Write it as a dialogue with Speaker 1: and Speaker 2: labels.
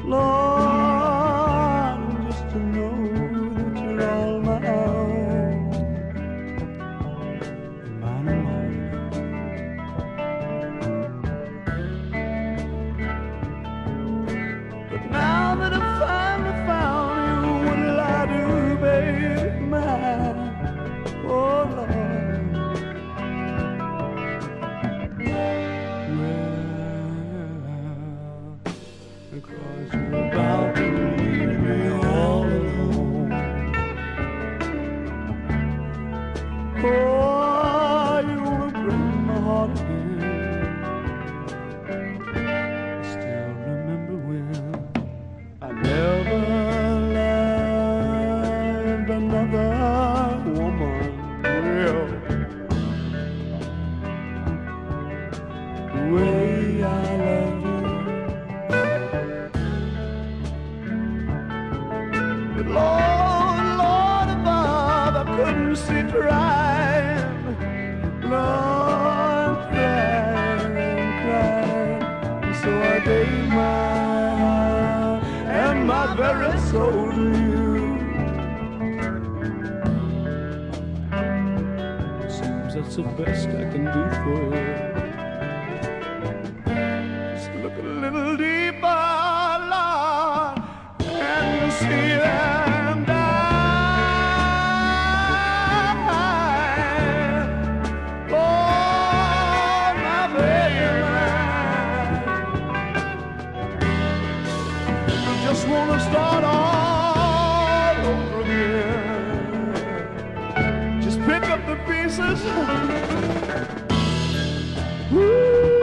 Speaker 1: Lord, just to know that you're all my own, mine alone. But now that I finally found you, what'll I do, baby, mine? Oh Lord, well, because you're about to leave me all alone. Oh, you wanna break my heart again. I still remember when I never loved another woman real the way I love you. But Lord, Lord above, I couldn't sit crying, Lord, crying, crying. And so I gave my heart and my very soul to you. Seems that's the best I can do for you. Just look a little deeper, Lord, and see them die. Oh, my baby, just wanna start all over again. Just pick up the pieces. Woo!